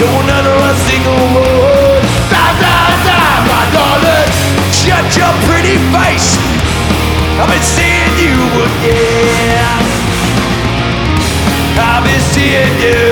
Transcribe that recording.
Don't utter a single word. Blah, blah, blah, my darling. Shut your pretty face. I've been seeing you again. I've been seeing you.